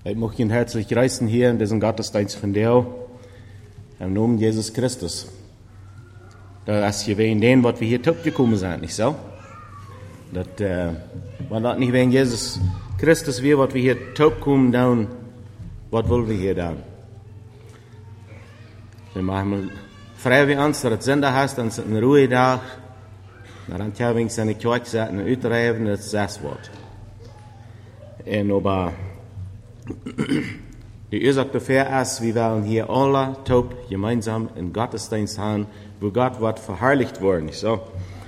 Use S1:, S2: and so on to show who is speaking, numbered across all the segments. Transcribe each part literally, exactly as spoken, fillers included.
S1: Ich möchte Ihnen herzlich grüßen hier in diesem Gottesdienst von dir, im Namen Jesus Christus. Das ist wegen dem, was wir hier gekommen sind, nicht so? Das, äh, wenn das nicht wegen Jesus Christus wäre, was wir hier gekommen dann, was wollen wir hier dann? Wir machen frei wie uns, dass es Sünde hast, dann ist es ein Ruhetag, dann haben wir seine Kirche gesagt, und Utrecht, das ist das Wort. Und aber, die Ursache dafür ist, wir wollen hier alle taub gemeinsam in Gottesdienst haben, wo Gott wird verherrlicht worden, nicht so?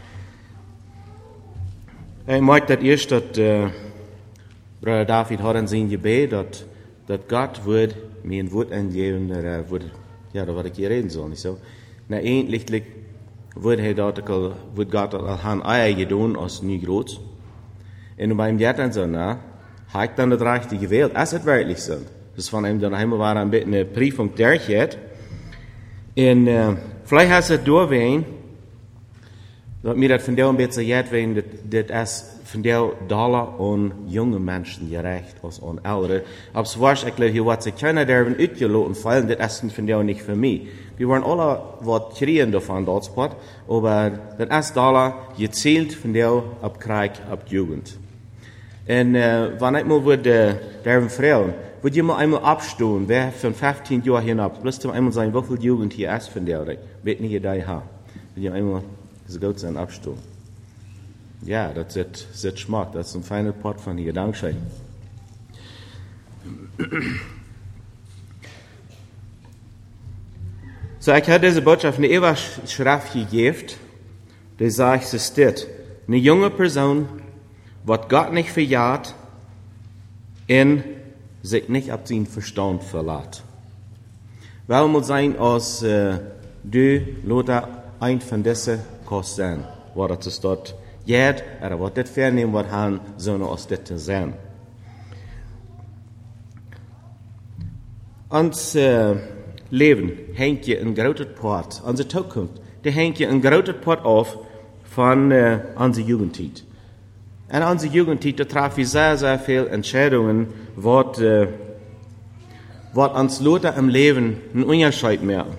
S1: Ich möchte das erst, dass äh, Bruder David hat in sein Gebet, dass, dass Gott wird mir ein Wort angeben, dass er wird, ja, da werde ich hier reden soll, nicht so? Na, endlich wird er dort, wird Gott an Eier getan, als nie groß. Und beim Jetten so, na, habe ich dann das Rechte gewählt, als es wirklich so. Das von ihm dann einmal war ein bisschen eine Prüfung derchet. Und äh, vielleicht hast du es durchwehen, dass mir das von dir ein bisschen jetzt wegen, das ist von dir Dollar an junge Menschen gerecht als an ältere. Aber es war, ich glaube, hier was sich keiner derben utgelassen fallen, das ist von dir nicht für mich. Wir waren alle was kriegen davon dort, aber das ist Dollar gezählt von dir ab Krieg, ab Jugend. Und äh, wenn ich mal würde, derben Frauen, würde ich mal einmal abstehen, wer von fünfzehn Jahren hinab, bloß zum einmal sagen, wie viel Jugend hier ist von der, wird nicht jeder haben. Würde ich einmal so gut sein, abstehen. Ja, das ist, das Schmack, das ist ein feiner Pot von hier, Dankeschön. So, ich habe diese Botschaft in Eva Schrift gegeben, die sagt, es ist das, eine junge Person, was Gott nicht verjagt, und sich nicht ab seinen Verstand verlässt. Weil muss sein, als äh, du, Lothar, ein von diesen kannst sein, was das dort geht, oder was das vernehmen, was han, sondern aus das sein. Uns äh, Leben hängt hier ein großer Part, unsere Zukunft, die hängt hier ein großer Part auf von äh, unserer Jugendzeit. In unserer Jugendzeit, da traf ich sehr, sehr viele Entscheidungen, was, äh, was uns Leute im Leben einen Unterschied machen.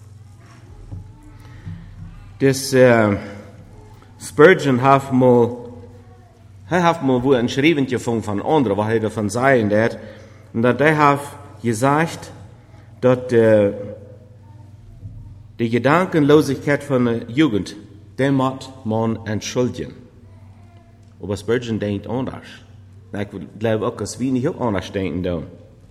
S1: Das, äh, Spurgeon hat mal, er hat mal wo ein Schreiben gefunden von anderen, was er davon sagen wird, und dass er hat gesagt, dass, äh, die Gedankenlosigkeit von der Jugend, den muss man entschuldigen. Aber Spurgeon denkt anders. Ich glaube auch, dass wir nicht auch anders denken da.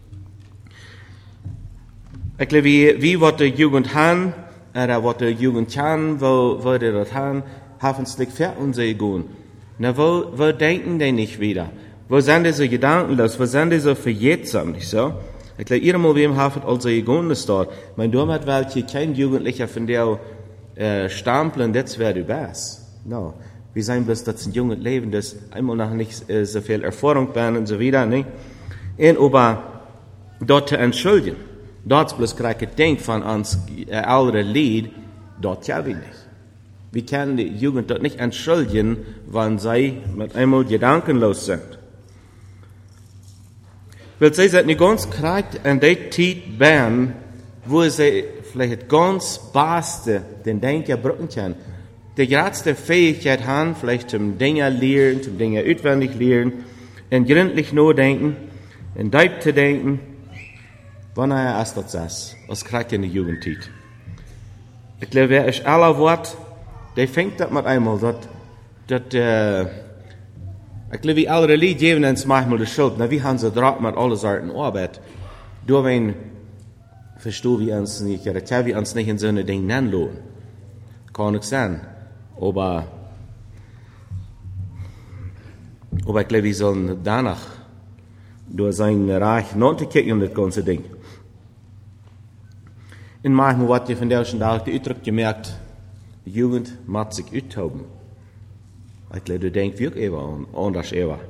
S1: Ich glaube, wie, wie was die Jugend haben, oder was die Jugend kann, wo, wo die das haben, hoffentlich für uns gehen. Na, wo, wo denken die nicht wieder? Wo sind die so gedankenlos? Wo sind die so verjährsam, nicht so? Ich glaube, irgendwann wem haben also gegangen ist dort. Mein Dom hat welche kein Jugendlicher von der, äh, stampeln, das wäre du best. No. Wir sagen bloß, dass ein junges Leben, das einmal noch nicht äh, so viel Erfahrung haben und so wieder, nicht? Und aber dort zu entschuldigen, dort bloß gerade gedenkt von uns äh, ältere Lied, dort ja wir nicht. Wir können die Jugend dort nicht entschuldigen, wenn sie mit einmal gedankenlos sind. Weil sie sind nicht ganz korrekt in der Zeit werden, wo sie vielleicht ganz Beste den Denker brücken können. Die größte Fähigkeit haben, vielleicht zum Dinge lernen, zum Dinge auswendig lernen, und gründlich nachdenken, und deep zu denken, wann er erst das ist, als kriegt in der Jugendzeit. Ich glaube, wer ist aller Wort, der fängt das mit einmal, dass, dass, äh, ich glaube, wie alle Lied geben uns manchmal die Schuld, na, wie haben sie drauf mit alle Sorten Arbeit, durch wen, verstehen wir uns nicht, oder können wir uns nicht in so eine Dinge nennen lassen. Kann nicht sein. Aber, aber ich glaube, wir sollen danach durch sein Reich noch kicken um das ganze Ding. In manchmal wird ihr von der schon Tag die Utdruck gemerkt, die Jugend macht sich austoben. Ich glaube, du denkst wirklich immer anders eher.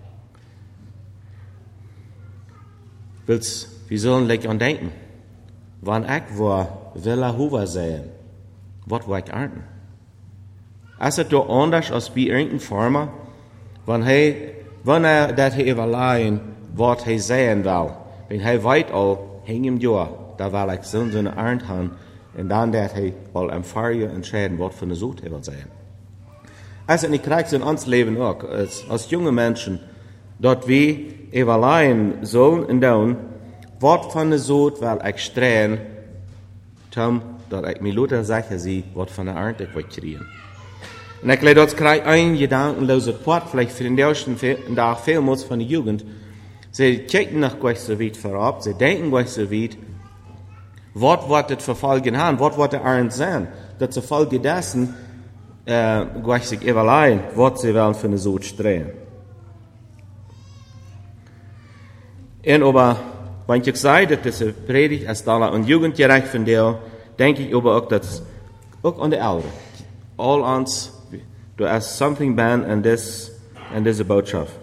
S1: Willst, wir sollen like an denken, wann ich war, will er hover sein, was war ich arten? Als het door anders als bij irgendein Farmer, wenn er, wenn er dat hij überlegen, was er sehen will, wenn er weit all hing im Jahr, da war like so eine Arndt haben, und dann dat hij al am Fahrjahr entscheiden, was für eine Sucht er will sein. Also, ich kriege es in uns Leben auch, als, als junge Menschen, dort wir evaluieren sollen und dann, was für eine Sucht will ich strehen, Tom, dat ich mir lauter sicher sehe, was für eine Art ich will kriegen. Und ich glaube, dort kriege ich ein gedankenloser Port, vielleicht für den ersten Tag vielmals von der Jugend. Sie kicken nach gleich so weit vorab, sie denken gleich so weit, was wird das für Folgen haben, was wird der Ernst sein, dass zur Folge dessen, äh, gleich sich evaluieren, was sie wollen für eine Sucht strehen. Und aber, wenn ich sage, dass diese Predigt als da und jugendgerecht von dir, denke ich aber auch, dass auch an der Älteren, all uns, du hast something been an this, an diese Botschaft.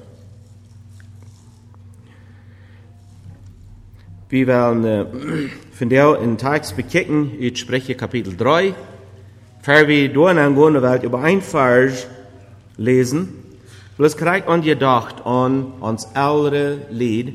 S1: Wir werden äh, von dir in den Text bekicken, ich spreche Kapitel drei, für wir durchgehen, weil über ein Vers lesen, weil es kriegt an gedacht an uns ältere Lied,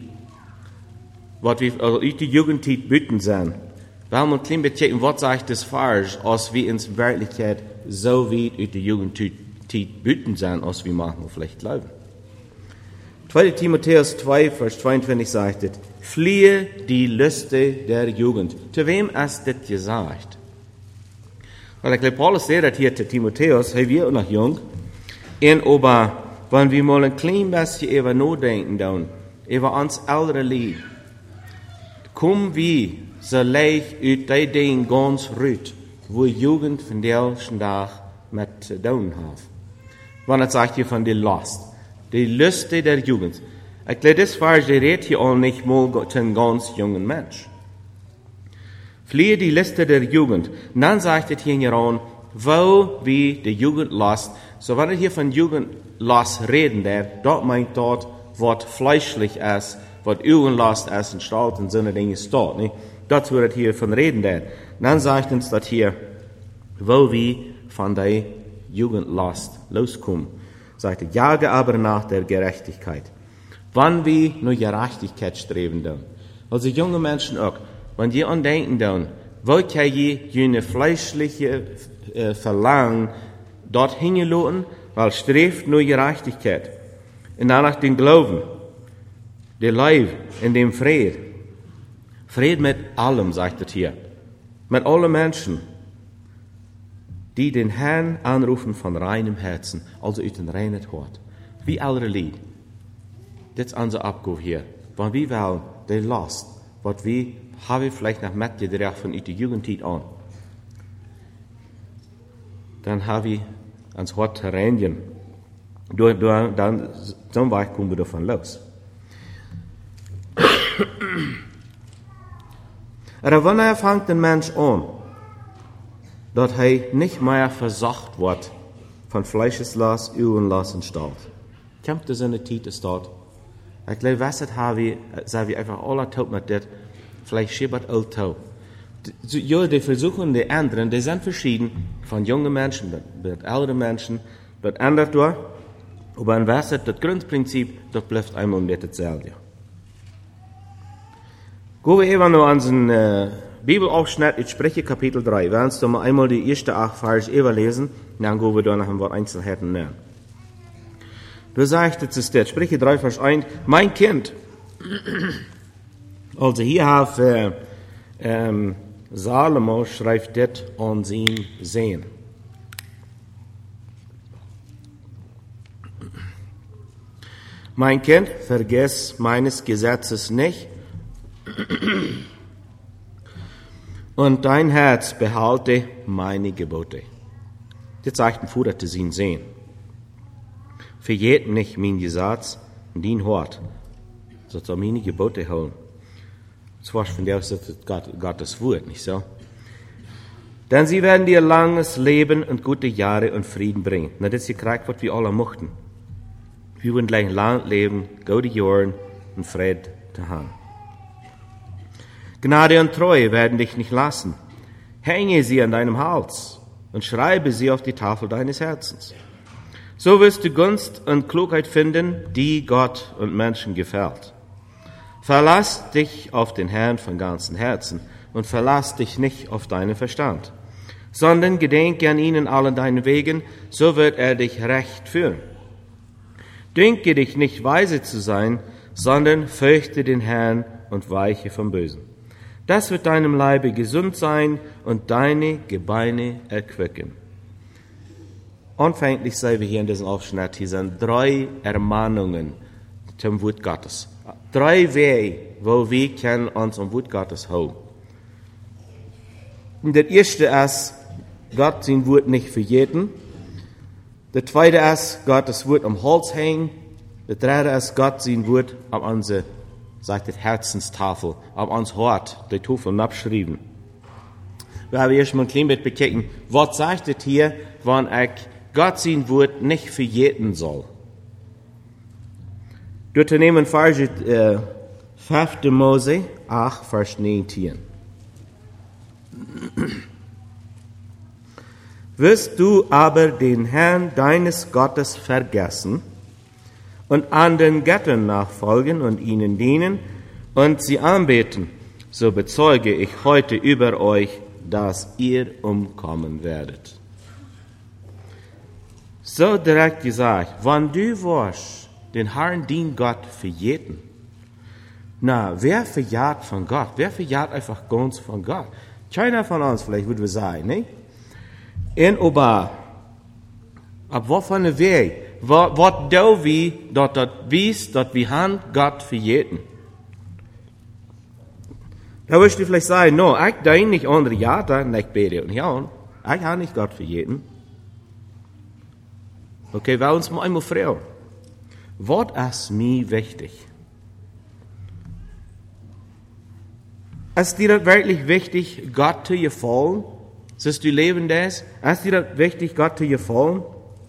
S1: was wir also die Jugendzeit bieten sind. Weil man klein bisschen, was sagt das Vers, als wir in Wirklichkeit so weit in die Jugendzeit bieten sind, als wir machen, vielleicht glauben. zweiter Timotheus zwei, Vers zweiundzwanzig sagt es, fliehe die Lüste der Jugend. Zu wem ist das gesagt? Weil ich glaube, Paulus sagt hier zu Timotheus, hey, wir noch jung, und aber, wenn wir mal ein klein bisschen über nachdenken, dann, über uns ältere Lied, kommen wir so leicht uit die Dinge ganz rüt, wo Jugend von der ersten Tag mit zu tun hat. Wenn es sagt hier von der Lust, die Lüste der Jugend. Ich glaube, das Vers, der redet hier auch nicht mal zu einem ganz jungen Mensch. Fliehe die Lüste der Jugend. Und dann sagt es hier an, wo wie die Jugend Lust. So, wenn er hier von Jugendlust reden, der, dort meint dort, was fleischlich ist, was Jugendlust ist, in Stalt und so eine Dinge steht, nicht? Das wird hier von reden, der. Dann sagt uns das hier, wo wir von der Jugendlust loskommen. Sagt er, jage aber nach der Gerechtigkeit. Wann wir nur Gerechtigkeit streben dann. Also junge Menschen auch, wenn die an denken dann, wo kann je jene fleischliche äh, Verlangen dort hingelassen, weil strebt nur Gerechtigkeit. Und danach den Glauben, der Leib in dem Fried. Fried mit allem, sagt er hier. Mit allen Menschen, die den Herrn anrufen von reinem Herzen, also uit een reinen Hort. Wie alle Lied. Das ist unsere Abgabe hier. Wenn wir wollen, die Last, was wir haben vielleicht noch mitgebracht von der Jugendzeit an, dann haben wir ans Hort reinigen. Dann zum Beispiel kommen wir davon los. Aber wenn er fängt den Mensch an, dass er nicht mehr versacht wird von Fleischeslast, Urenlast und Staat. Kommt das in der Zeit ist dort. Ich glaube, was das haben wir, sagen wir einfach alle taub mit das, vielleicht schiebert all taub. Ja, die versuchen, die anderen, die sind verschieden, von jungen Menschen, mit älteren Menschen, das ändert dort. Aber in was das Grundprinzip, das bleibt einmal um dasselbe. Gehen wir eben noch an den äh, Bibelaufschnitt, ich spreche Kapitel drei. Wir werden uns mal einmal die erste acht Vers überlesen, und dann gehen wir da noch ein paar Einzelheiten näher. Du sagst, das ist der, spreche drei Vers eins, mein Kind. Also hier hat äh, ähm, Salomo schreibt das an sein Sehen. Mein Kind, vergiss meines Gesetzes nicht, und dein Herz behalte meine Gebote. Das sagt ein Vater zu sein Sehen. Verjäht nicht mein Gesetz und dein Hort, so soll meine Gebote holen. Das war von der Seite Gottes Wort, nicht so? Denn sie werden dir langes Leben und gute Jahre und Frieden bringen. Na, das ist gekriegt, was wir alle mochten. Wir wollen gleich lang leben, gute Jahre und Frieden zu haben. Gnade und Treue werden dich nicht lassen. Hänge sie an deinem Hals und schreibe sie auf die Tafel deines Herzens. So wirst du Gunst und Klugheit finden, die Gott und Menschen gefällt. Verlass dich auf den Herrn von ganzem Herzen und verlass dich nicht auf deinen Verstand, sondern gedenke an ihn in allen deinen Wegen, so wird er dich recht führen. Dünke dich nicht weise zu sein, sondern fürchte den Herrn und weiche vom Bösen. Das wird deinem Leibe gesund sein und deine Gebeine erquicken. Anfänglich sehen wir hier in diesem Aufschnitt, hier sind drei Ermahnungen zum Wort Gottes. Drei Wege, wo wir können uns am Wort Gottes halten. Der erste ist, Gott sein Wort nicht verjeten. Der zweite ist, Gott das Wort am Hals hängen. Der dritte ist, Gott sein Wort an unsere, sagt das Herzenstafel, an uns Hort, die Tafel abschreiben. Wir haben erst mal ein klein bisschen bekicken, was sagt es hier, wenn ich Gott sein Wort nicht verjeten soll. Dort nehmen wir äh, fünfte Mose acht, Vers neunzehn. Wirst du aber den Herrn deines Gottes vergessen und anderen Göttern nachfolgen und ihnen dienen und sie anbeten, so bezeuge ich heute über euch, dass ihr umkommen werdet. So direkt gesagt, wenn du warst, den Herrn, den Gott verjeten, na, wer verjagt von Gott? Wer verjagt einfach ganz von Gott? Keiner von uns vielleicht, würde wir sagen, ne? En aber, ab wat van de weg, wat, wat doen we dat dat wies, dat we han Gott verjeten? Da wirst du vielleicht sagen, no, ich dein nicht andere Jahre, nicht bete und ja, ich habe nicht Gott verjeten. Okay, wir uns mal einmal fragen, was ist mir wichtig? Ist dir das wirklich wichtig, Gott zu gefallen? Siehst du Leben das? Ist dir das wichtig, Gott zu gefallen?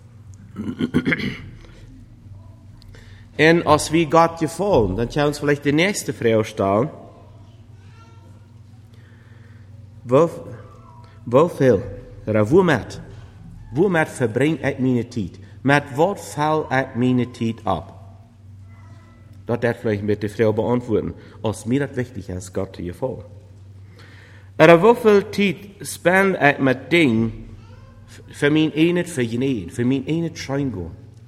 S1: Und als wir Gott gefallen, dann können wir uns vielleicht die nächste Frage stellen. Wo, wo viel, oder womit, womit verbringe ich meine Zeit? Mit was fällt ich meine Zeit ab? Das darf vielleicht mit der Frau beantworten, als mir das wichtig ist, Gott zu gefallen. Oder wie viel Zeit spende ich mit Dingen für mein eigenes Vergnügen, für mein eigenes Scheingehen?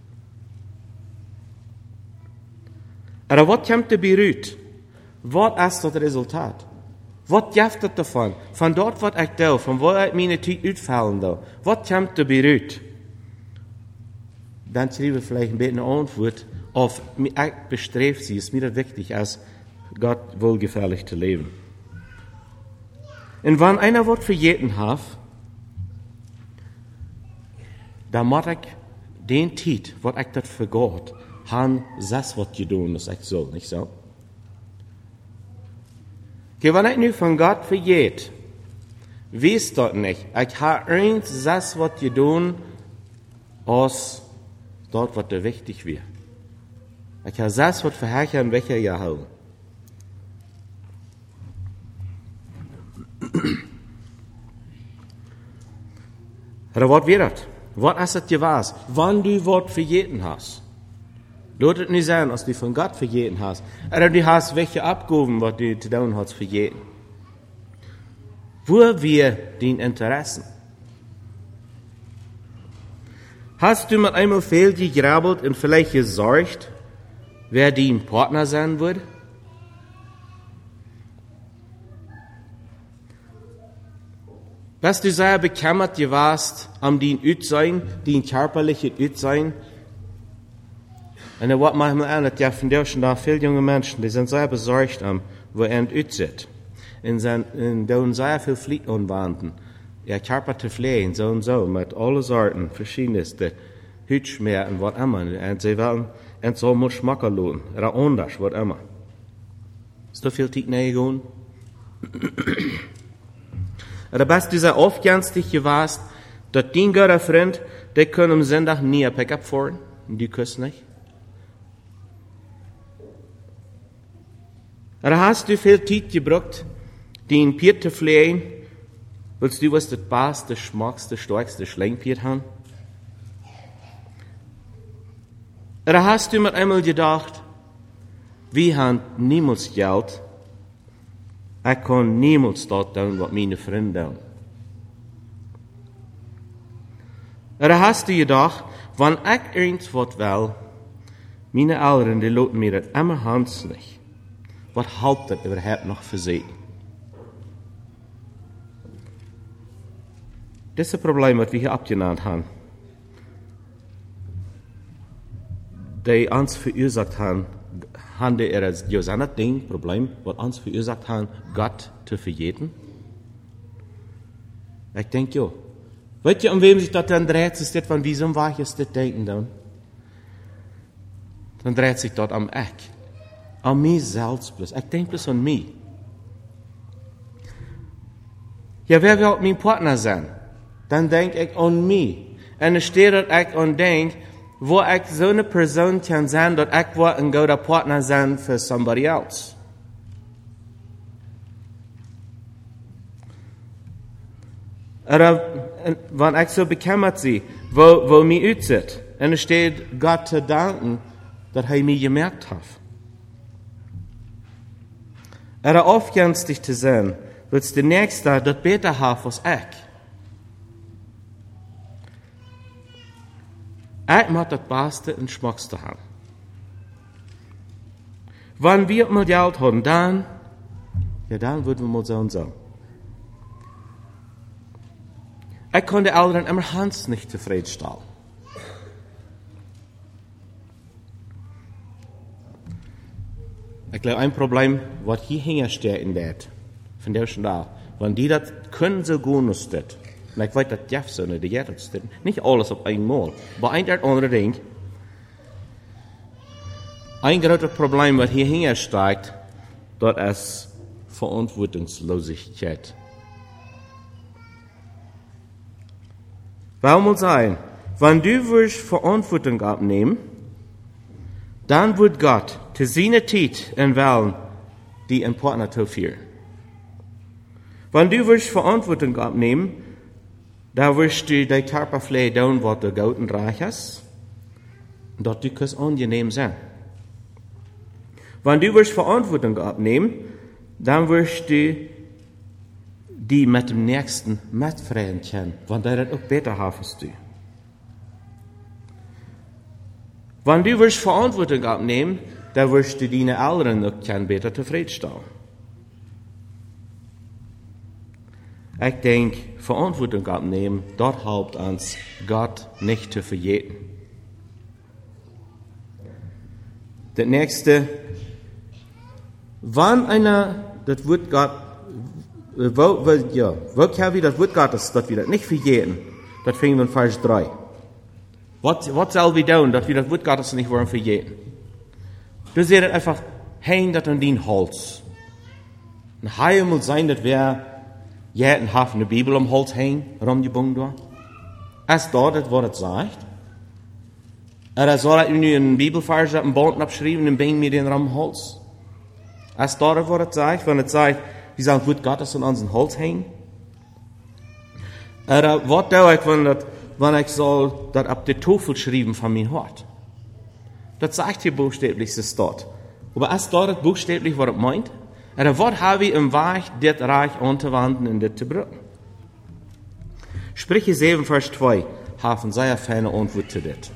S1: Oder was kommt dabei raus? Was ist das Resultat? Was gibt es davon? Von dort, was ich tue, von wo ich meine Zeit ausfallen da, was kommt dabei raus? Dann schreibe ich vielleicht ein bisschen eine Antwort auf, ich bestrebe sie, ist mir das wichtig, als Gott wohlgefällig zu leben. Und wenn einer was verjeten hat, dann muss ich den Zeit, was ich das für Gott, haben das, was getan, das ich soll, nicht so? Okay, wenn ich nun von Gott verjet, weiß das nicht. Ich habe eins das, was getan, als dort, was dir wichtig wird. Ich habe das, was verherrlichen, welcher Jahr haben. Oder was wird das? Was ist das gewas? Wann du was verjeten hast. Lass es nicht sein, als du von Gott verjeten hast. Oder du hast welche abgehoben, was du zu tun hast, verjeten. Wo wir den Interessen? Hast du mit einmal viel gegrabbelt und vielleicht gesorgt, wer dein Partner sein wird? Was du sehr bekümmert warst, um den Utsein, den körperlichen Utsein. Und was machen wir an, dass ja von der schon da viele junge Menschen, die sind sehr besorgt um, wo er utsitzt. Und sind, da sehr viel Fliegt anwenden. Ja, Körper zu pflegen, so und so, mit allen Sorten, verschiedenste Hütschmerzen und was immer. Und sie wollen, und so muss schmacken lohnen, oder anders, was immer. Ist da viel Zeit näher gehen? Oder bist du sehr aufgänstig gewesen, dass dein guter Freund, der kann am Sonntag nie ein Pickup fahren, und du kannst nicht? Oder hast du viel Zeit gebraucht, den Pier zu pflegen, weil du was das beste, schmackste, stärkste Schlingpier haben? Oder hast du mit einmal gedacht, wir haben niemals Geld. Ich kann niemals das tun, was meine Freunde tun. Er hast du jedoch, wenn ich irgendwas will, meine Eltern, die lassen mir das immer handlich. Was hält das überhaupt noch für sie? Das ist ein Problem, was wir hier abgenannt haben. Die uns verursacht haben, haben die er ja sein Ding, Problem, was uns verursacht haben, Gott zu verjeten? Ich denke, ja. Weet je, om wem sich das dann dreht, ist das, von wieso war ich das denken dann? Dann dreht sich das am ich. An mich selbst bloß. Ich denke bloß an mich. Ja, wer will mein Partner sein? Dann denke ich an mich. Und es steht, dass ich an denke, wo ich so eine Person kann sein, dass ich ein guter Partner sein für somebody else. Oder wenn ich so bekümmert bin, wo, wo mich aussieht, und es steht, Gott zu danken, dass er mich gemerkt hat. Oder aufgänstig zu sein, wird der Nächste das besser haben als ich. Ich muss das Beste und Schmuckste haben. Wenn wir mal Geld haben, dann, ja, dann würden wir mal so und so. Ich kann die Eltern immer Hans nicht zufriedenstellen. Ich glaube, ein Problem, was hier hintersteht in der, von der schon da, wenn die das können so gut ist, und ich weiß, dass Jeff so eine, die jetzt nicht alles auf einmal, aber ein oder andere Ding, ein großes Problem, was hier hintersteht, das ist Verantwortungslosigkeit. Warum muss sein, wenn du willst Verantwortung abnehmen, dann wird Gott zu seiner Zeit entwählen, die ein Partner zu führen. Wenn du willst Verantwortung abnehmen, dann wirst du die Körperpflege tun, was du gut und reich hast, und dort du kannst angenehm sein. Wenn du willst Verantwortung abnehmen, dann wirst du die mit dem Nächsten mitfreien können, wenn der das auch besser haben als du. Wenn du willst Verantwortung abnehmen, dann wirst du deine Eltern auch können besser zufriedenstellen. Ich denke, Verantwortung abnehmen, dort helpt uns, Gott nicht zu verjeten. Das nächste, wann einer, das wird Gott, wo, wo, ja, wo kann wir das Wort Gottes, das wir das nicht verjeten, das finden wir in Vers drei. Was, was soll wir tun, dass wir das Wort Gottes nicht wollen verjeten? Du siehst einfach, häng das an den Holz. Und hier muss sein, dass wir jeden Hafen der Bibel am Holz hängen, rumgebunden da. Ist das, was es sagt? Oder soll ich nu einen Bibelvers auf den Boden abschreiben und bringen mir den am Holz? Ist das, was es sagt? Wenn es sagt, wir sollen das Wort Gottes an unseren Holz hängen? Oder was tue ich, wenn, das, wenn ich soll das auf die Tafel schreiben von meinem Hort? Das sagt hier buchstäblich, es ist dort. Aber ist das buchstäblich, was es meint? Oder was habe ich im Weg, das Reich anzuwenden und das zu brücken? Sprüche sieben, Vers zwei, haben sehr feine Antwort zu das.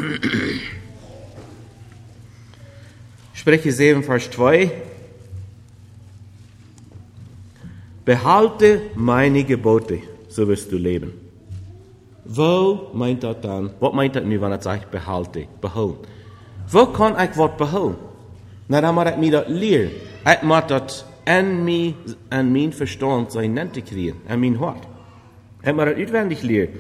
S1: Sprüche sieben, Vers zwei, behalte meine Gebote, so wirst du leben. Wo meint das dann? Was meint das nu, wenn er sagt, behalte, beholen? Wo kann ich was beholen? Na, dann muss ich mir das lernen. Ich muss das an mich, an mein Verstand sein Nente kriegen, an mein Hort. Ich muss das auswendig lernen.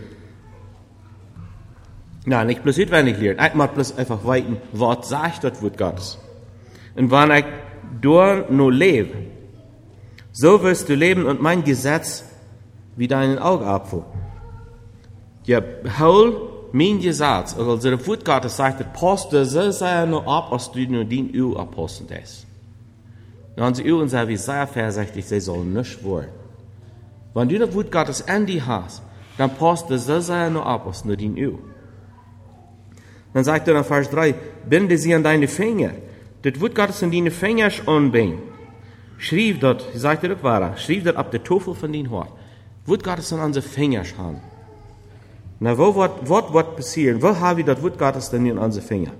S1: Nein, nicht bloß auswendig lernen. Ich muss bloß einfach weiten, was sagt das Wort Gottes. Und wenn ich dort nur lebe, so wirst du leben und mein Gesetz wie deinen Augapfel. Ja, hol mein Gesetz, also das Wort Gottes sagt, das passt dir so sehr nur ab, als du nur den Öl abpassen lässt. Und unsere Öl sagen, wie sehr vorsichtig, sie sollen nicht wollen. Wenn du das Wort Gottes an dir hast, dann passt dir so sehr nur ab, als nur den Öl. Dann sagt er in Vers drei, binde sie an deine Finger, das Wort Gottes in deine Fingers anbinden. Schrieb dort, ich sagte das war, schrieb dort ab der Tafel von dein Hort. Wort Gottes in unsere Fingers haben. Na, wo wird, was wird passieren? Wo haben wir das Wort Gottes denn in unsere Finger?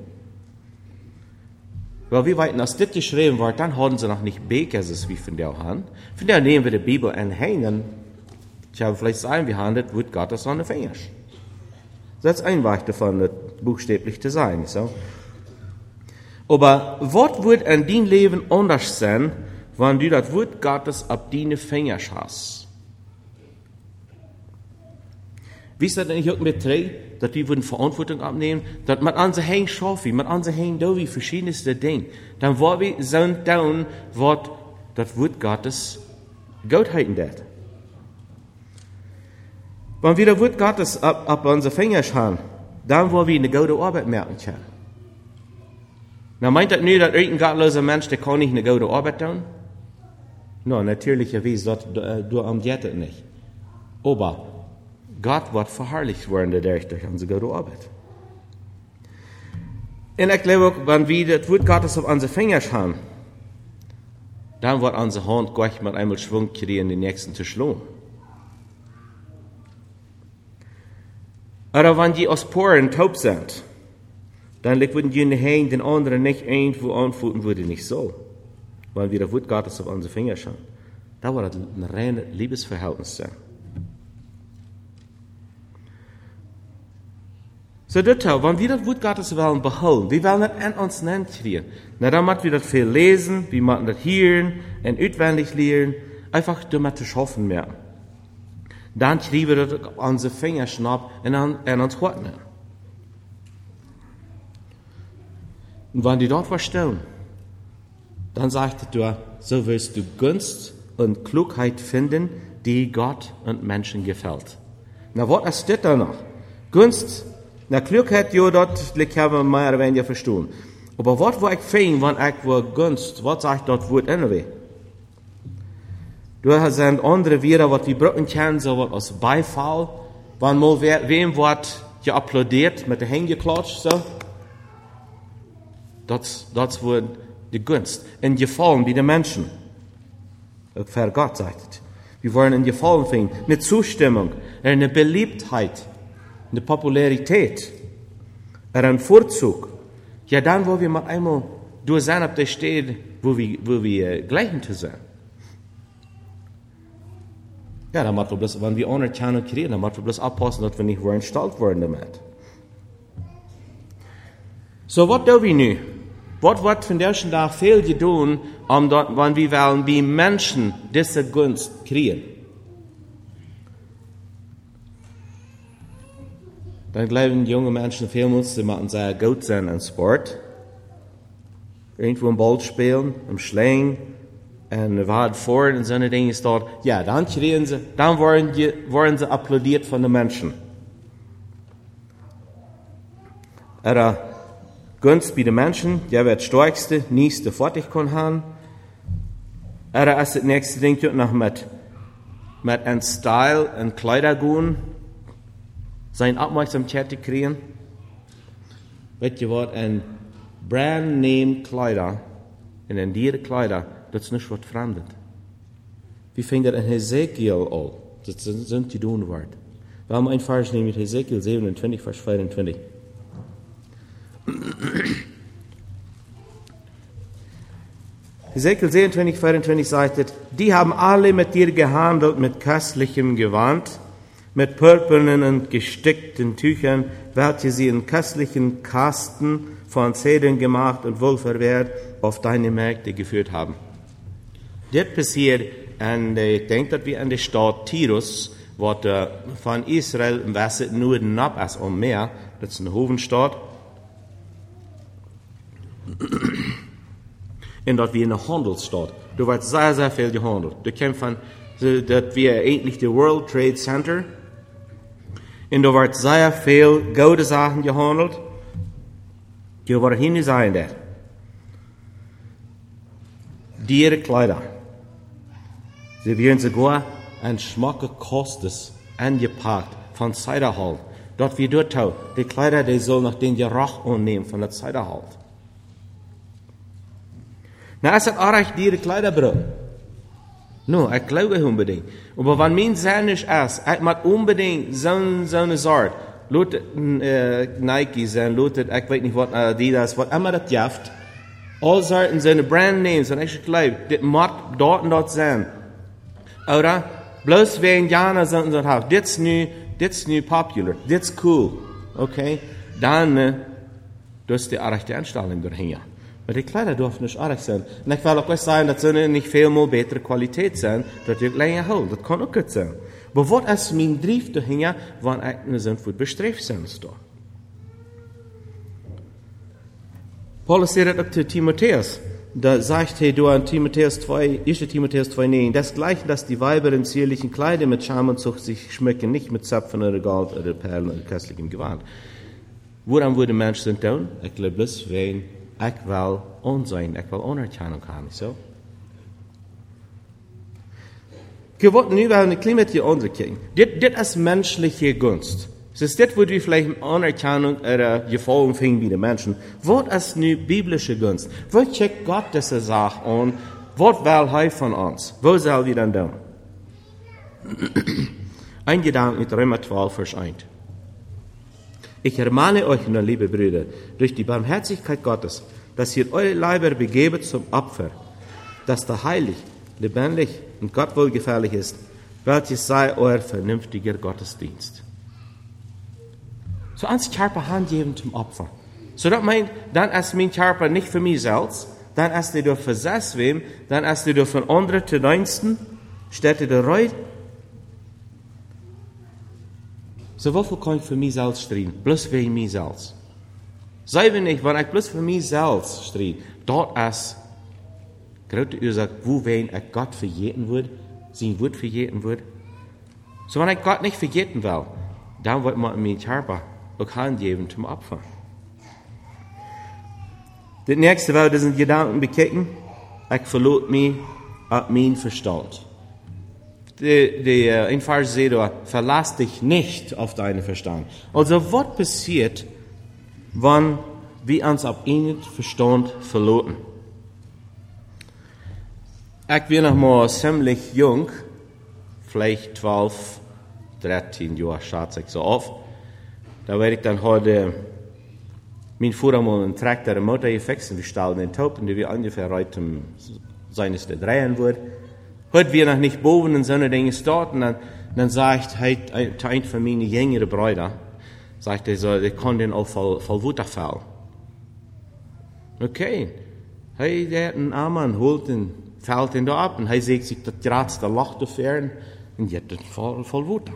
S1: Weil wir weiten, als das geschrieben wird, dann haben sie noch nicht Bekers, wie von der Hand. Von der nehmen wir die Bibel anhängen. Ich habe vielleicht sagen, wir haben das Wort Gottes an den Fingern. Das ist ein Weg davon, das buchstäblich zu sein. So. Aber was wird in dein Leben anders sein, wenn du das Wort Gottes ab deine Finger hast? Wie ist das denn auch mit drei, dass wir Verantwortung abnehmen, dass man an sich hängen schaffen, man an sich hängen da wie verschiedenste Dinge. Dann wollen wir so tun, was das Wort Gottes Gott halten wird. Wenn wir das Wort Gottes ab, ab unsere Finger haben, dann wollen wir eine gute Arbeit merken können. Na, meint das nicht, dass irgendein gottloser Mensch, der kann nicht eine gute Arbeit tun? No, natürlicherweise, das, du amtiert das nicht. Aber Gott wird verherrlicht werden dadurch, durch unsere gute Arbeit. Und ich glaube auch, wenn wir das Wort Gottes auf unsere Finger haben, dann wird unsere Hand gleich mit einmal Schwung kriegen, den nächsten zu schlagen. Oder wenn die aus Poren taub sind, dann würden die Hände den anderen nicht irgendwo anfühlen, würde nicht so. Weil wir das Wort Gottes auf unsere Finger schauen. Da wird ein reines Liebesverhältnis sein. So, das auch, wenn wir das Wort Gottes wollen behalten, wir wollen das an uns nennen kriegen, na, dann müssen wir das viel lesen, wir müssen das hören und auswendig lernen, einfach damit zu schaffen mehr. Dann kriegen wir das auf unsere Finger schnapp und an, an uns Hort nehmen. Und wenn die dort verstehen, dann sagt er, so wirst du Gunst und Klugheit finden, die Gott und Menschen gefällt. Na, was ist das da noch? Gunst, na, Klugheit, ja, dort liegt ja mehr oder weniger verstehen. Aber was war ich fein, wenn ich war Gunst? Was sagt dort Wort innerlich? Du hast ein andere wieder, was die Brücken kennen, so was als Beifall. Wenn mal wer, wem wird ja applaudiert, mit den Händen geklatscht, so. Das, das wird die Gunst. In Gefallen bei den Menschen. Auch für Gott sagt es. Wir wollen in Gefallen finden. Eine Zustimmung, eine Beliebtheit, eine Popularität, einen Vorzug. Ja, dann, wo wir mal einmal durch sein, ob der steht, wo wir, wo wir gleichen zu sein. Ja, dann müssen wir bloß, wenn wir anerkennen kriegen, dann müssen wir bloß aufpassen, dass wir nicht entstellt werden damit. So, was tun wir nun? Was wird von der Tag viel getan, um dort, wenn wir wollen, wie Menschen diese Gunst kriegen? Dann glauben junge Menschen vielmals, sie machen sehr gut sein im Sport. Irgendwo im Ball spielen, im Schlägen, und weit vor und so eine Dinge ist dort. Ja, dann kriegen sie, dann werden, die, werden sie applaudiert von den Menschen. Oder Gunst bei den Menschen, der wird stärkste, nächste fertig kann haben. Oder ist das nächste Ding noch mit, mit einem Style und Kleider gehen, seine Aufmerksamkeit zu kriegen. Weißt du was, ein brand name Kleider, und ein diese Kleider, das ist nicht was Fremdes. Wie fängt das in Hesekiel an? Das sind die Donwort. Wir haben ein Vers nehmen mit Hesekiel siebenundzwanzig, Vers vierundzwanzig. Hesekiel siebenundzwanzig, vierundzwanzig sagt, die haben alle mit dir gehandelt mit köstlichem Gewand, mit purpurnen und gestickten Tüchern, welche sie in köstlichen Kasten von Zedern gemacht und wohlverwehrt auf deine Märkte geführt haben. Das passiert, und ich denke, dass wir an der Stadt Tirus, was von Israel im Westen Norden ab ist am Meer, das ist eine Hofenstadt, und dort wie eine Handelsstadt. Da wird sehr, sehr viel gehandelt. Da kommt von, das wie eigentlich der World Trade Center. Und da wird sehr viel gute Sachen gehandelt. Die werden hin sein da. Die Kleider. Sie werden sogar ein schmacke Kostes angepackt von Ciderhalt. Dort wie dort auch. Die Kleider, die soll noch den Geruch annehmen von der Ciderhalt. Na, es hat auch recht ihre Kleider bringen. No, ich glaube unbedingt. Aber wenn mein Sinn nicht ist, ich muss unbedingt so, so eine Sorte, Leute, äh, Nike sein, Leute, ich weiß nicht, was Adidas, was immer das jaft, all Sorten seine Brandnames, und ich glaube, das muss dort und dort sein. Oder? Bloß wegen Jana sind so, das ist nu, das ist nu popular, das ist cool, okay? Dann, äh, das ist die rechte Einstellung dahin. Aber die Kleider dürfen nicht arg sein. Und ich will auch nicht sagen, dass sie nicht viel mehr bessere Qualität sind, dass die länger halten. Das kann auch gut sein. Aber was ist mein Drief dahin, wenn ich nicht sind, wo bestrebt sind? Paulus sagt auch zu Timotheus. Da sagt er, du an Timotheus zwei, erster Timotheus zwei, nein, das gleiche, dass die Weiber in zierlichen Kleidern mit Scham und Zucht sich schmücken, nicht mit Zapfen oder Gold oder Perlen oder köstlichem Gewand. Woran würde Mensch sind tun? Ich glaube, das wegen ich will Ansehen, ich will Anerkennung haben, so. Wir wollten über eine klimatische andere kriegen. Das ist menschliche Gunst. Das ist das, wo wir vielleicht Anerkennung oder Gefallen finden bei den Menschen. Was ist eine biblische Gunst? Wo checkt Gott diese Sache an? Was will er von uns? Wo soll wir dann tun? Ein Gedanke mit Römer zwölf, Vers eins. Ich ermahne euch nun, liebe Brüder, durch die Barmherzigkeit Gottes, dass ihr eure Leiber begebet zum Opfer, das da heilig, lebendig und Gott wohlgefällig ist, welches sei euer vernünftiger Gottesdienst. So ans Körper Hand geben zum Opfer. So das meint, dann ist mein Körper nicht für mich selbst, dann ist er durch versetzt wem, dann ist er durch von anderen zu diensten, steht er der Reut. So wofür kann ich für mich selbst streben? Bloß wegen mich selbst. Sei wenn ich, wenn ich bloß für mich selbst strebe, dort ist große Ursache, wo wen ich Gott verjeten würde, sein Wort verjeten würde. So wenn ich Gott nicht verjeten will, dann wird man mein Körper auch Hand geben zum Opfer. Das nächste will diesen Gedanken bekicken, ich verlor mich auf mein Verstand. Die, die, in Vers sieben, verlass dich nicht auf deinen Verstand. Also, was passiert, wenn wir uns auf einen Verstand verloren? Ich bin noch mal ziemlich jung, vielleicht zwölf, dreizehn Jahre, schätze ich so auf. Da werde ich dann heute, mein Vater mal einen Traktor der Motor gefixt und wir stellen den Taub und wir ungefähr heute seines der drehen wird. Heute wir noch nicht boven in so einer Dinge dort, und dann, dann sagt halt ein von meinen jüngeren Brüdern, sagt er so, der kann den auch voll, voll Wutter fallen. Okay. Hey, der hat einen Arm holt den, fällt ihn da ab, und er sieht sich das Graz, der Loch da fern, und jetzt ist voll, voll Wutter.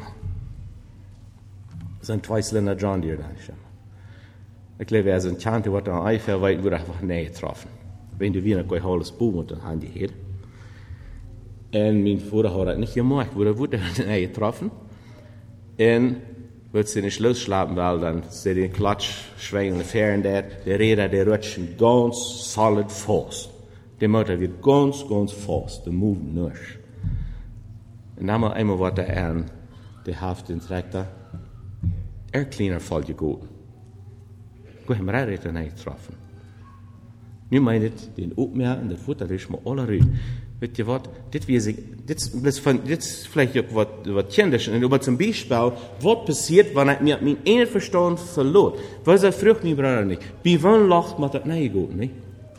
S1: Das sind zwei Zylinder John Deere da schon. Ich glaube, er ist ein Chante, was er einfach weit, würde einfach näher getroffen. Wenn du wieder ein holes Boom und dann haben die hier. Und mein Vater hat das nicht gemacht, wurde wurde näher getroffen. Und wird sie nicht losschlagen, weil dann sie den Klatsch schwingen fern der, der Räder, der rutschen ganz solid fast. Der Motor wird ganz, ganz fast, der Move nicht. Und dann mal einmal was er an, der Haft den Traktor, er kleiner voll gut. Gut, haben wir Räder nicht getroffen. Nu meint den opmerken, dat Futter is maar alle ruim. Weet je wat, dit, wie ik, dit, dit, van, dit is vielleicht ook wat, wat kindisch. Aber zum Beispiel, was passiert, wenn ich mir mein einen Verstand verlor? Was er fragt mein Bruder nicht. Bei wann lacht man das nicht gut, nicht?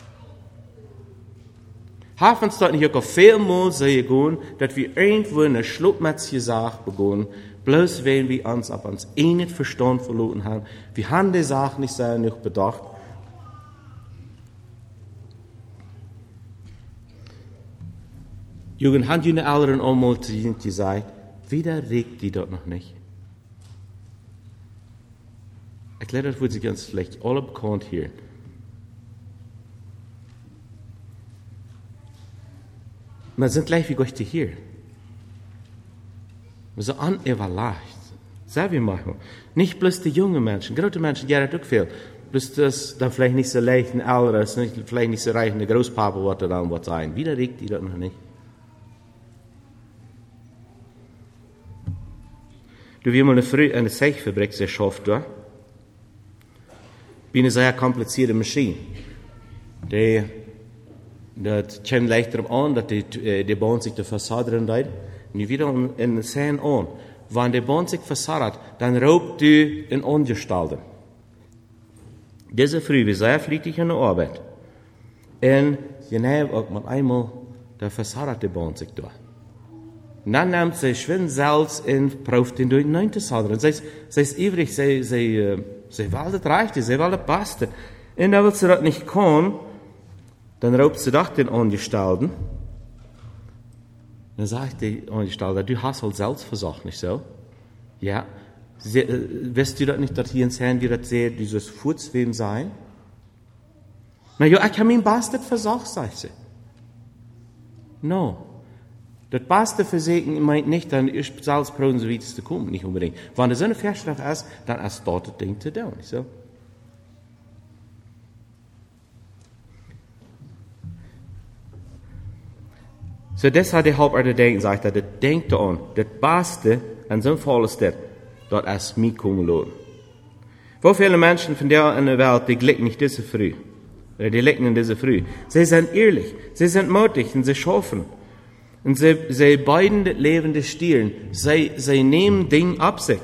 S1: Haben es dort nicht auch viel mal sehen gehen, dass wir irgendwo eine schluckmätzige Sache begonnen, bloß weil wir uns ab uns einen Verstand verloren haben. Wir haben die Sache nicht sehr nicht bedacht. Jugend, haben die eine Eltern einmal zu ihnen gesagt, wieder regt die dort noch nicht. Ich glaube, das wird sie ganz vielleicht alle bekannt hier. Wir sind gleich wie Gott hier. Wir sind unevaluiert. Sagen wir mal. Nicht bloß die jungen Menschen, große Menschen, ja, das auch viel. Bloß das, dann vielleicht nicht so leicht ein Älterer, vielleicht nicht so reich ein Großpapa, was da dann was sein. Wieder regt die dort noch nicht. Du wirst mal eine, Früh, eine Seichfabrik geschafft, da. Bei einer sehr komplizierten Maschine. Die dat komt leicht erop aan dat die, die Band sich der Fassaden leidt. Nu wieder in zijn aan. Wanneer de Band sich versarrt, dann raubt du in Ongestalte. Diese Früh, wir sehr flittig in der Arbeit. Und je näher auch mal einmal der versarrte Band sich da. Und dann nimmt sie schwind Salz und prüft ihn durch den neunten Sadern. Sie ist ewig, sie, sie, sie will das Reichte, sie will das Beste. Und wenn sie das nicht kann, dann raubt sie doch den Angestellten. Dann sagt die Angestellte, du hast halt Salz versucht, nicht so? Ja. Sie, äh, weißt du das nicht, dass hier in Herrn, wie das sehr, dieses Furzwem sein? Na ja, ich habe mein Bestes versucht, sagt sie. No. Das Beste Versegen meint nicht, dann ist Salzproben so wie es zu kommen, nicht unbedingt. Wenn der Sonne Verstoff ist, dann ist dort das Ding zu tun, nicht so? So, das hat der Hauptart der Denken, sagt er, das denkt an, das Beste, an so einem Fall ist das, dort ist mir kommen lassen. Wo viele Menschen von der in der Welt, die glicken nicht diese früh, oder die liegen in diese früh. Sie sind ehrlich, sie sind mutig und sie schaffen. Und sie, sie beiden das lebende Stieren, sie, sie nehmen Dinge ab sich.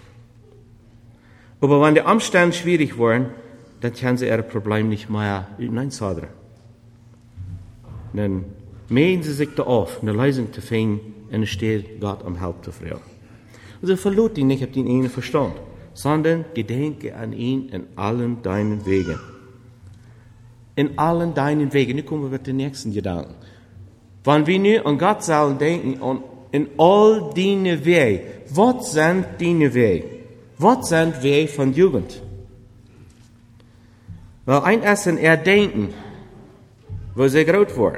S1: Aber wenn die Umstände schwierig waren, dann können sie ihr Problem nicht mehr hineinzahlen. Dann mähen sie sich da auf, eine Lösung zu finden, und es steht Gott am Help zu fragen. Also verlot ihn nicht auf den einen Verstand, sondern gedenke an ihn in allen deinen Wegen. In allen deinen Wegen. Nu kommen wir mit den nächsten Gedanken. Wenn wir nu an Gott sollen denken, und in all deine Wege, was sind deine Wege? Was sind Wege von Jugend? Weil ein Essen erdenken, wo sie groß war.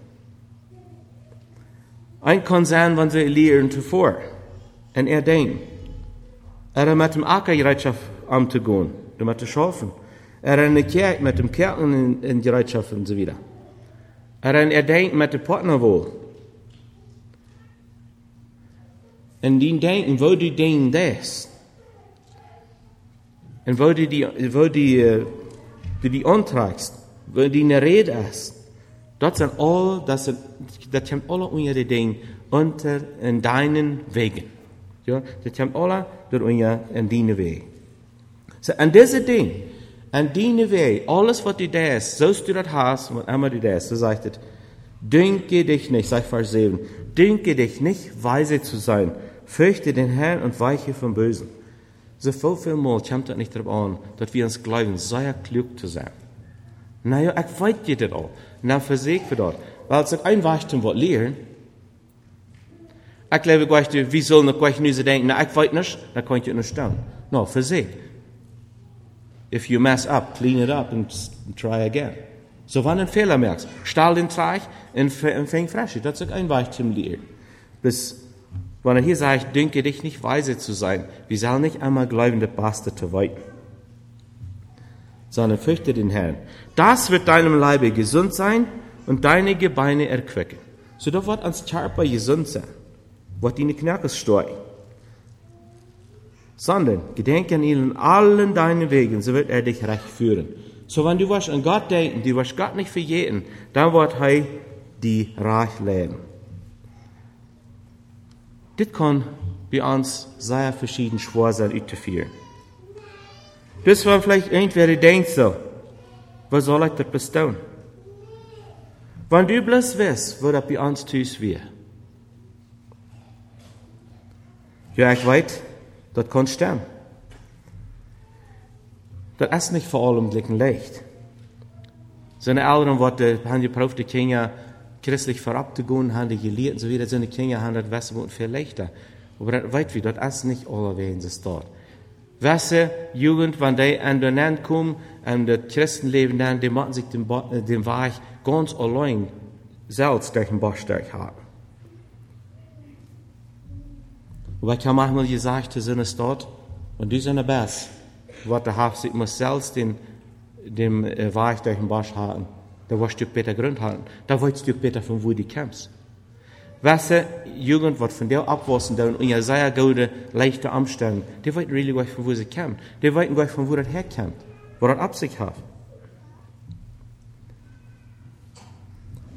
S1: Ein kann sein, wenn sie lehren zuvor. Und erdenken. Er mit dem Ackergereitschaft am zu gehen, mit zu schaffen. Er in der Kirche mit dem Kirchen in, in Gereitschaft und so weiter. Er in erdenken mit dem Partner wohl. Und die denken, wo du denken das. Und wo du die, wo die, du die anträgst, wo die eine Rede ist. Das sind all, das sind, das kommt alle unter die Dinge unter in deinen Wegen. Ja, das kommt alle durch unter in deine Wege. So, an diese Dinge, an deine Wege, alles was du da ist, so du das hast, was immer du da ist, so sagt es, dünke dich nicht, sag Vers sieben, dünke dich nicht, weise zu sein, fürchte den Herrn und weiche vom Bösen. So viel, viel mal kommt das nicht darauf an, dass wir uns glauben, sehr klug zu sein. Naja, ich weiß dir das auch. Und dann versagt wir dort. Weil es ein Weichtum wird lehren. Ich glaube, gleich, wie soll noch gleich nur so denken, na, ich weiß nicht, dann kann ich nicht stellen. No, versagt. If you mess up, clean it up and try again. So, wenn du einen Fehler merkst, stell den Teig und fäng frisch. Das ist ein Weichtum lehren. Bis, wenn er hier sagt, dünke dich nicht weise zu sein, wir sollen nicht einmal glauben, das Beste zu weiten, sondern fürchte den Herrn. Das wird deinem Leibe gesund sein und deine Gebeine erquicken. So, da wird ans Körper gesund sein, wird deine Knöchel steuern. Sondern gedenke an ihn in allen deinen Wegen, so wird er dich recht führen. So, wenn du wirst an Gott denken, du wirst Gott nicht verjäten, dann wird er die reich leben. Das kann bei uns sehr verschieden schwer sein, auszuführen. Das war vielleicht irgendwer, der denkt so, was soll ich das bestehen? Wenn du bloß weißt, wo das bei uns tust wir. Ja, ich weiß, das kann stimmen. Das ist nicht vor allem leicht. Seine Eltern haben geprüft, die Kinder christlich vorab zu gehen, haben die gelehrt und so weiter. Seine Kinder haben das Wissen viel leichter. Aber das weiß wie, das ist nicht allerwegs das dort. Welche Jugend, wenn die an den Land kommen, an das Christenleben, dann, die machen sich den, den Weg ganz allein selbst durch den Bastard haben. Aber ich habe manchmal gesagt, sind es dort, und die sind der Best, was der Haft sich muss selbst den, den Weg durch den Bastard haben. Da wirst du besser Grund haben. Da weißt du besser, von wo du kommst. Welche Jugend wird von der abwassen, der in ihr sehr gute, leichte Umstände, die wissen really gleich, von wo sie kommt. Die wissen gleich, von wo das herkommt, wo das Absicht hat.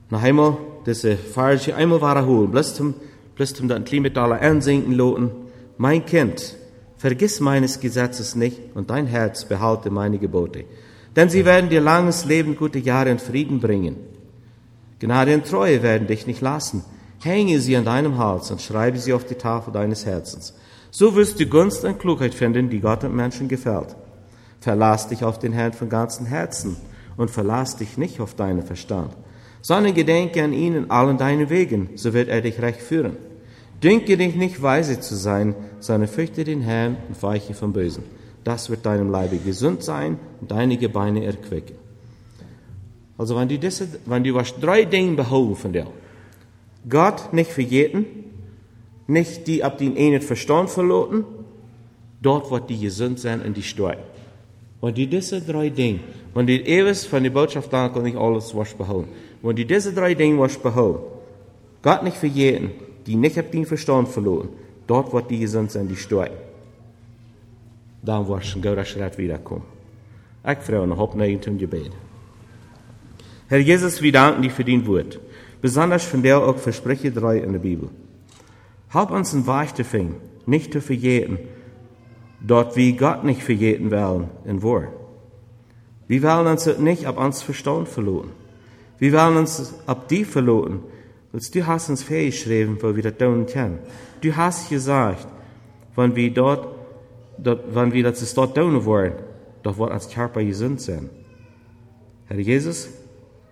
S1: Noch einmal, diese Farge einmal wiederholen, bloß zum, bloß zum dann Klima alle ansinken loten. Mein Kind, vergiss meines Gesetzes nicht und dein Herz behalte meine Gebote. Denn sie werden dir langes Leben, gute Jahre und Frieden bringen. Gnade und Treue werden dich nicht lassen. Hänge sie an deinem Hals und schreibe sie auf die Tafel deines Herzens. So wirst du Gunst und Klugheit finden, die Gott und Menschen gefällt. Verlass dich auf den Herrn von ganzem Herzen und verlass dich nicht auf deinen Verstand, sondern gedenke an ihn in allen deinen Wegen, so wird er dich recht führen. Dünke dich nicht, weise zu sein, sondern fürchte den Herrn und weiche vom Bösen. Das wird deinem Leibe gesund sein und deine Gebeine erquicken. Also wenn du, diese, wenn du was drei Dinge behalten von dir, Gott nicht vergeten, nicht die ab den einen Verstand verloren, dort wird die gesund sein und die steuern. Wenn du diese drei Dinge, wenn du ewig von der Botschaft dann kann nicht alles was behalten. Wenn du diese drei Dinge was behalten, Gott nicht vergeten, die nicht ab den Verstand verloren, dort wird die gesund sein, die steuern. Dann wirst du ein guter Schritt wiederkommen. Ich freue mich auf ein Gebet. Herr Jesus, wir danken dir für dein Wort. Besonders von der auch Verspreche drei in der Bibel. Help uns ein Weich zu finden, nicht zu vergeten, dort wie Gott nicht vergeten wollen in Wort. Wir wollen uns nicht ab uns Verstand verloren. Wir wollen uns ab die verloren, als du hast uns festgeschrieben, wo wir das tun können. Du hast gesagt, wenn wir dort, dort wenn wir das dort tun wollen, doch wird uns Körper gesund sein. Herr Jesus,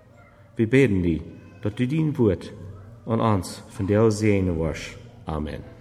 S1: wir beten dich, dass du dein Wort an uns von der Sehne warst. Amen.